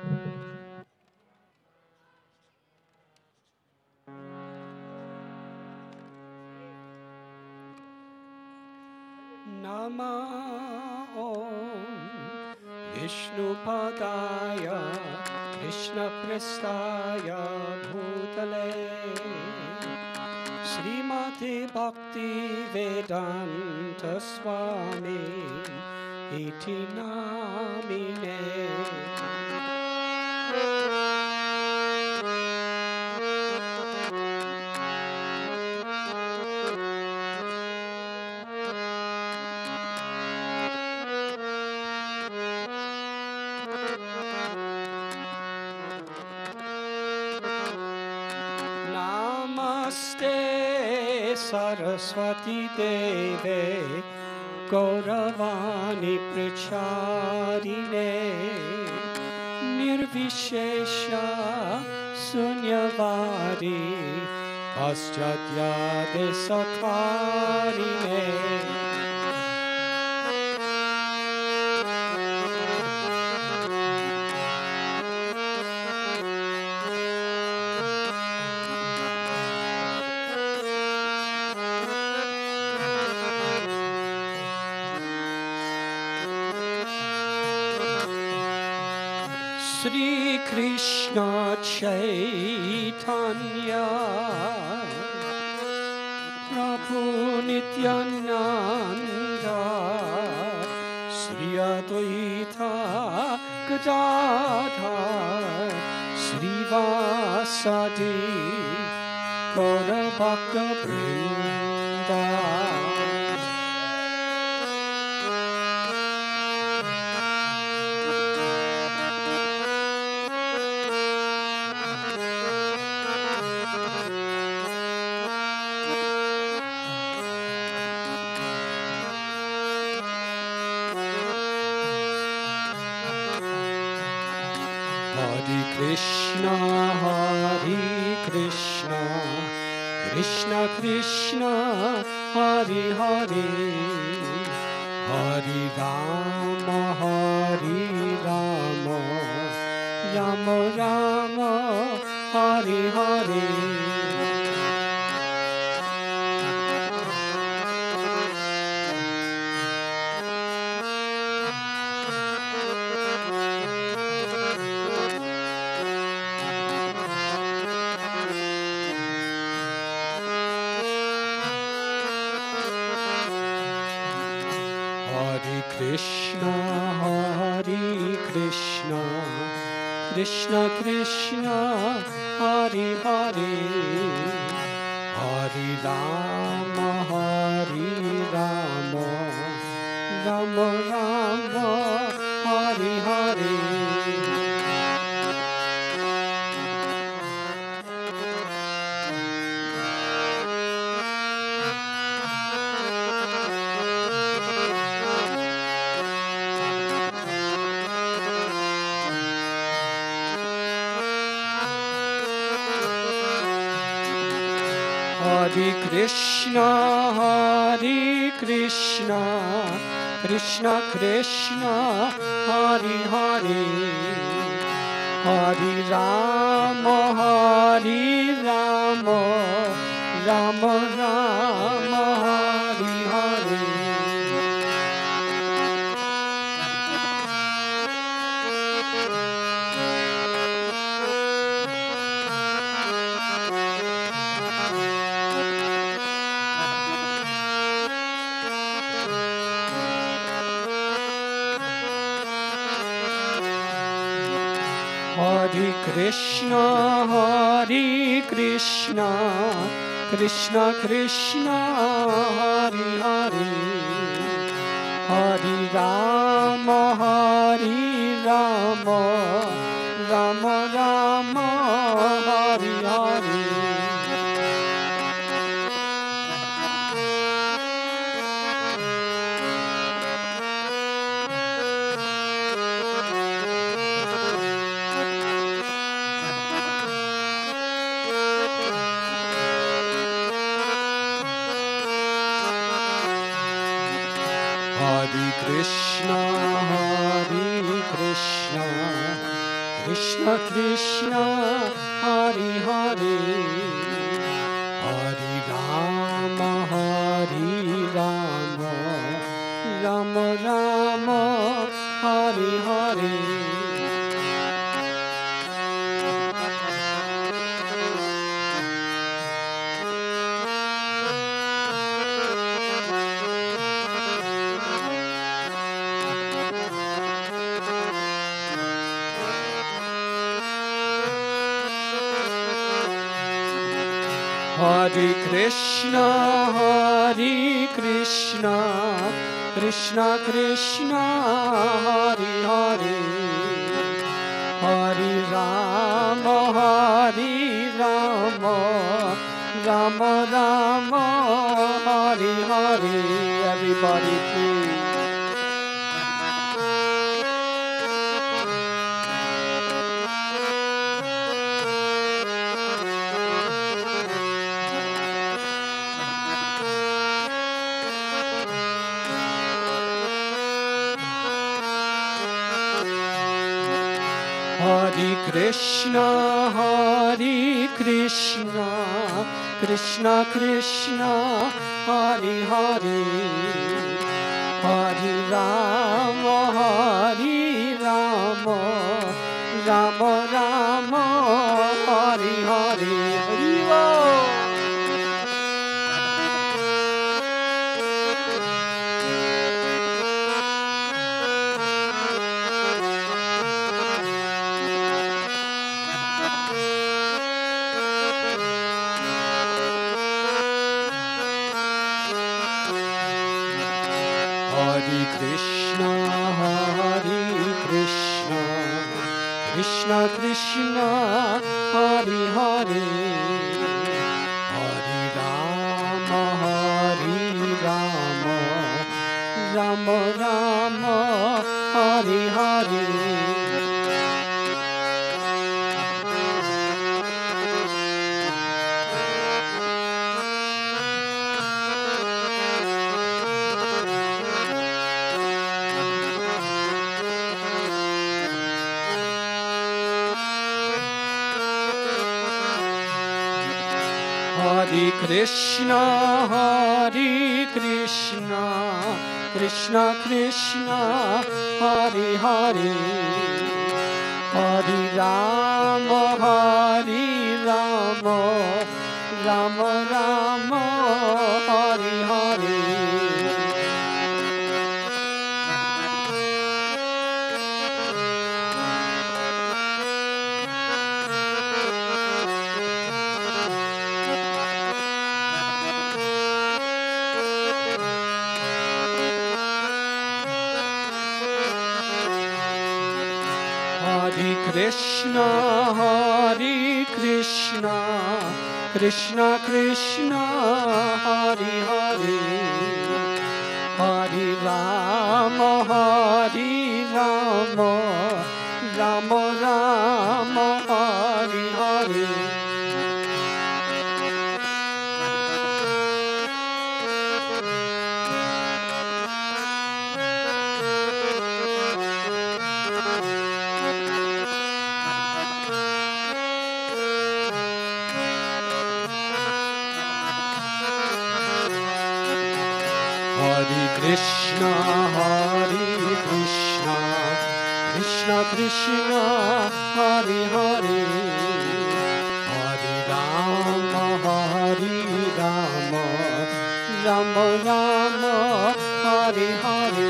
Nama Om Vishnupadaya Krishna Prestaya Bhutale Srimati Bhakti Vedanta Swami Iti Namine Saraswati Deve Gauravani Pracharine Nirvishesha Sunyavadi Paschatya Desakarine Shri Krishna Chaitanya Prabhu Nityananda Shri Advaita Gadadhar Shri Vasadi Gaura Bhakta Vrinda Krishna Hari Krishna Krishna Krishna Hari Hari Hari Rama Hari Rama Rama Rama Hari Hari Krishna Hari Krishna Krishna Krishna Hari Hari Hari Rama Hari Rama Rama Rama Hari Hari Hare Krishna, Hare Krishna, Krishna Krishna, Hare Hare, Hare Rama, Hare Rama, Rama Rama, Hare Hare. Hare Krishna, Hare Krishna, Krishna Krishna, Hare Hare, Hare Rama, Hare Rama, Rama Rama, Hare Hare. Hare Krishna, Hare Krishna, Krishna Krishna Hari Hari Hari Rama Rama Rama Hari Hari Hare Krishna, Krishna Krishna, Hare Hare, Hare Rama, Rama Rama, Hare Hare. Everybody please. Hare Krishna, Krishna Krishna, Hare Hare, Hare Rama, Rama Rama, Hare Hare. Hari Bol. Hare Krishna, Krishna Krishna, Hare Hare, Hare Rama, Rama Rama, Hare Hare. Hare Krishna, Krishna Krishna, Hare Hare, Hare Rama, Rama Rama, Hare Hare. Hare Krishna, Krishna Krishna, Hare Hare, Hare Rama, Rama Rama, Hare Hare. Hare Krishna, Krishna Krishna, Hare Hare, Hare Rama, Rama Rama, Hare Hare.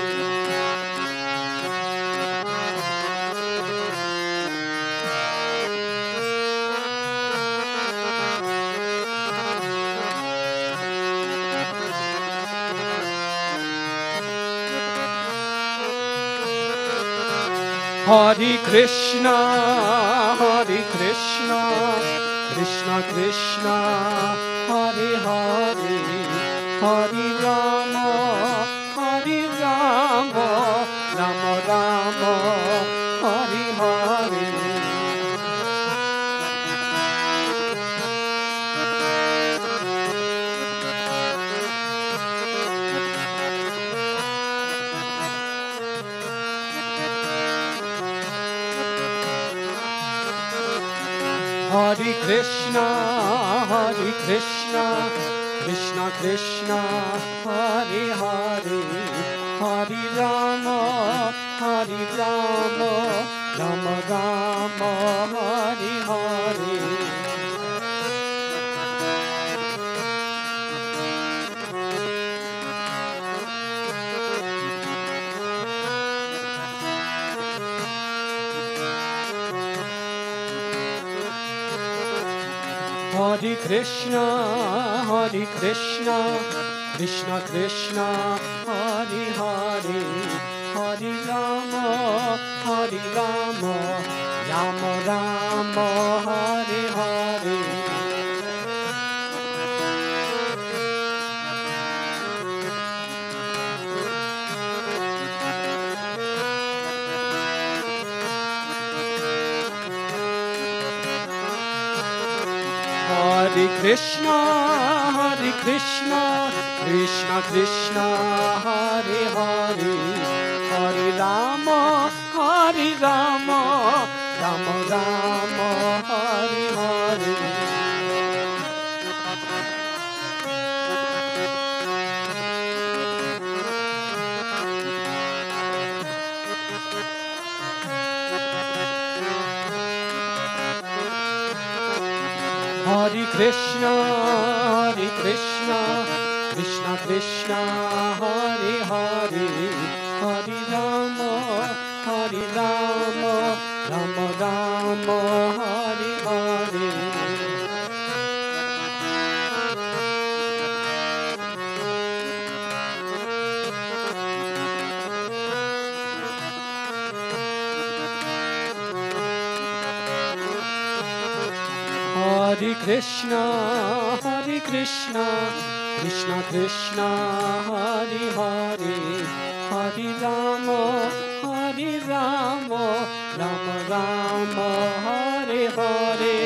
Hare Krishna, Krishna Krishna, Hare Hare, Hare Rama, Rama Rama, Hare Hare. Hare Krishna, Hare Krishna, Krishna Krishna, Hare Hare, Hare Rama, Hare Rama, Rama Rama, Hare Hare. Hare Krishna, Hare Krishna, Krishna Krishna, Hare Hare, Hare Rama, Hare Rama, Rama Rama, Hare Hare. Hare Krishna, Hare Krishna, Krishna Krishna, Hare Hare, Hare Rama, Hare Rama, Rama Rama, Hare Hare. Hare Krishna, Hare Krishna, Krishna Krishna, Hare Hare, Hare Rama, Hare Rama, Rama Rama, Hare Hare. Hare Krishna, Hare Krishna, Krishna Krishna, Hare Hare, Hare Rama, Hare Rama, Rama Rama, Hare Hare.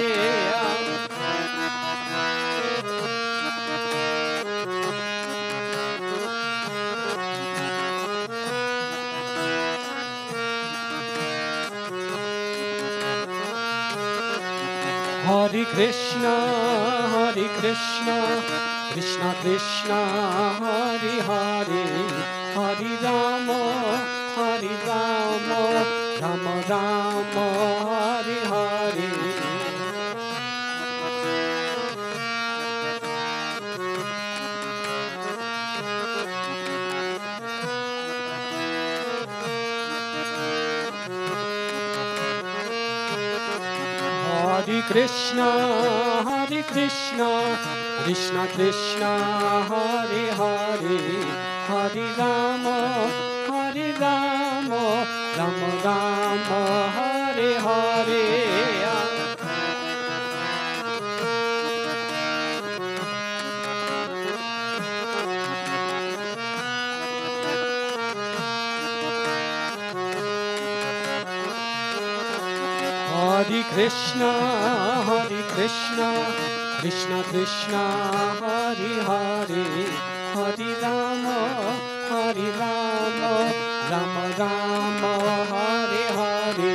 Hare Krishna, Hare Krishna, Krishna Krishna, Hare Hare, Hare Rama, Hare Rama, Rama Rama, Hare Hare. Hare Krishna, Hare Krishna, Krishna Krishna, Hare Hare, Hare Rama, Hare Rama, Rama Rama, Hare Hare. Hare Krishna, Hare Krishna, Krishna Krishna, Hare Hare, Hare Rama, Hare Rama, Rama Rama, Hare Hare.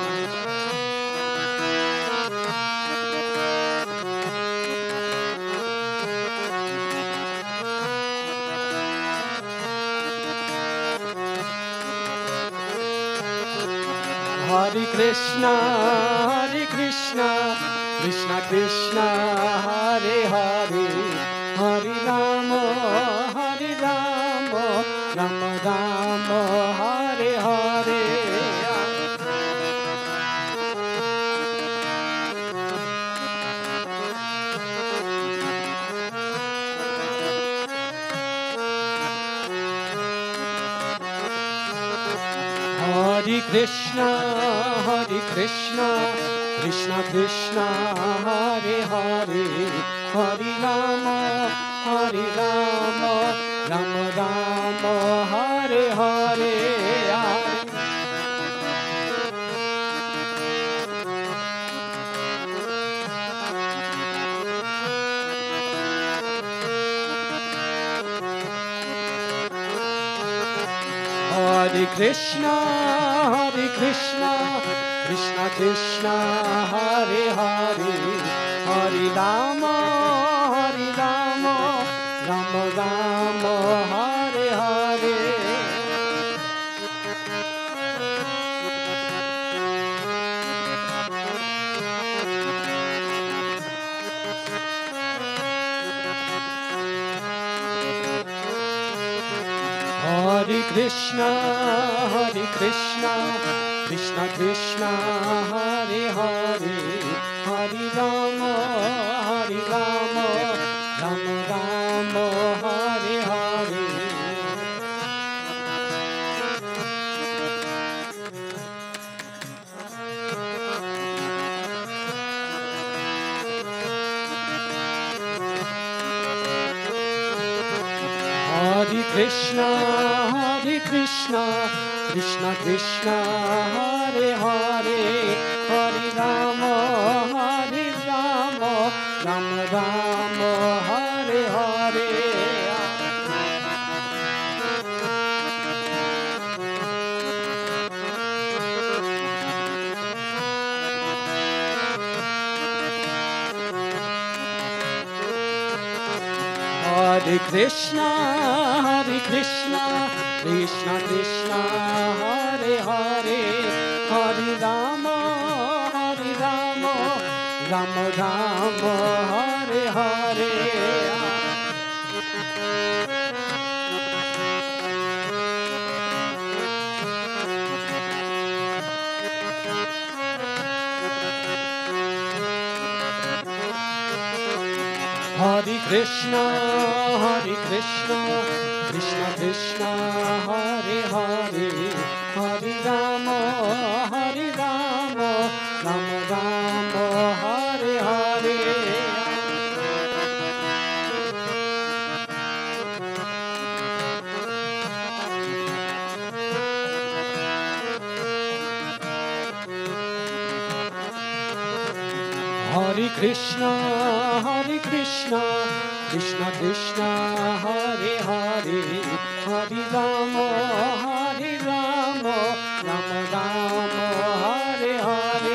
Hare Krishna, Hare Krishna, Krishna Krishna, Hare Hare, Hare Rama, Hare Rama, Rama Rama, Hare Hare. Hare Krishna, Hare Krishna, Krishna Krishna, Hare Hare, Hare Rama, Hare Rama, Rama Rama, Hare Hare. Hare Krishna, Hare Krishna, Krishna Krishna, Hare Hare, Hare Rama, Hare Rama, Rama Rama, Hare Hare. Hare Krishna, Hare Krishna, Krishna Krishna, Hare Hare, Hare Rama, Hare Rama, Rama Rama, Hare Hare. Hare Krishna, Hare Krishna, Krishna Krishna, Hare Hare, Hare Rama, Hare Rama, Rama Rama, Hare Hare. Hare Krishna, Hare Krishna, Krishna Krishna, Hare Hare, Hare Rama, Hare Rama, Rama Rama, Hare Hare. Hare Krishna, Hare Krishna, Krishna Krishna, Hare Hare, Hare Rama, Hare Rama, Rama Rama, Hare Hare. Hare Krishna, Hare Krishna, Krishna Krishna, Hare Hare, Hare Rama, Hare Rama, Rama Rama, Hare Hare.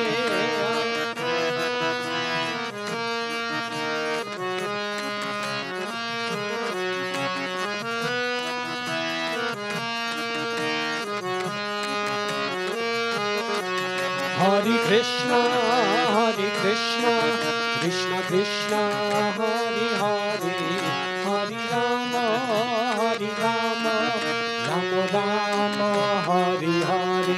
Hare Krishna, Hare Krishna, Krishna Krishna, Hare Hare, Hare Rama, Hare Rama, Rama Rama, Hare Hare.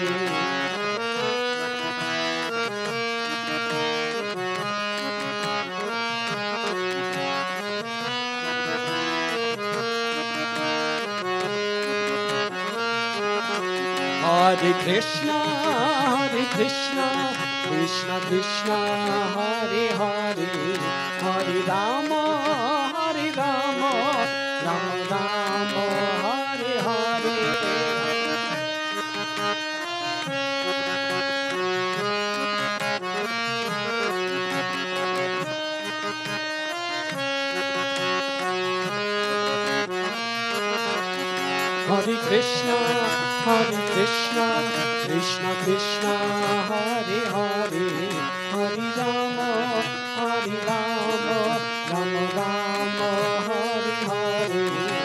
Hare Krishna, Hare Krishna, Krishna Krishna, Hare Hare, Hare Rama, Hare Rama, Rama Rama, Hare Hare. Hare Krishna, Hare Krishna, Krishna Krishna, Hare Hare, Hare Rama, Hare Rama, Rama Rama, Hare Hare.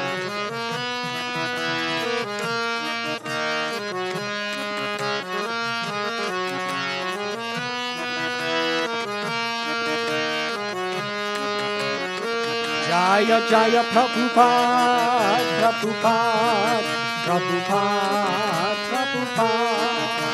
Jaya Jaya Prabhupada, Prabhupada, Prabhupada, Prabhupada.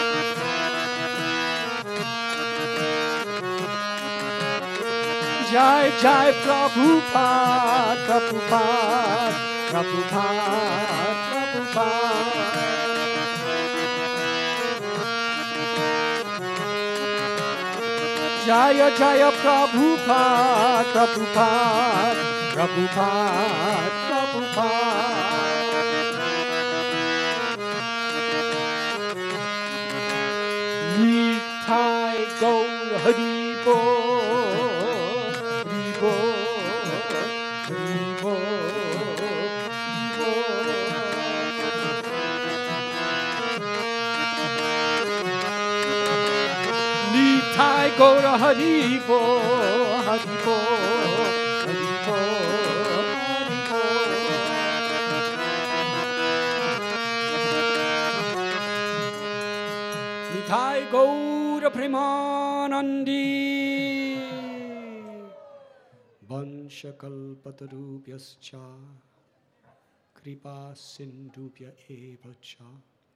Jai Jai Prabhupada, Prabhupada, Prabhupada, Prabhupada. Jaya Jaya Prabhupada, Prabhupada, Prabhupada, Prabhupada. Nitai Gaur Hari Bol, Hari Bol, Hari Bol, Hari Bol. Nitai Gaura Haribo, Haribo, Haribo, Haribo. Nitai Gaura Premanandi. Vanshakalpatarubhyascha Kripa Sindhubhya eva cha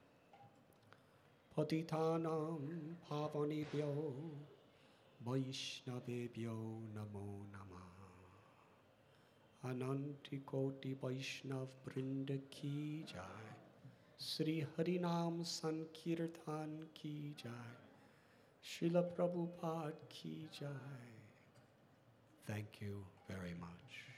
Patitanam Pavanebhyo Vaishnavebhyo Namo Namah. Ananti Koti Vaishnav Brinda ki jai. Sri Harinam Sankirtan ki jai. Srila Prabhupada ki jai. Thank you very much.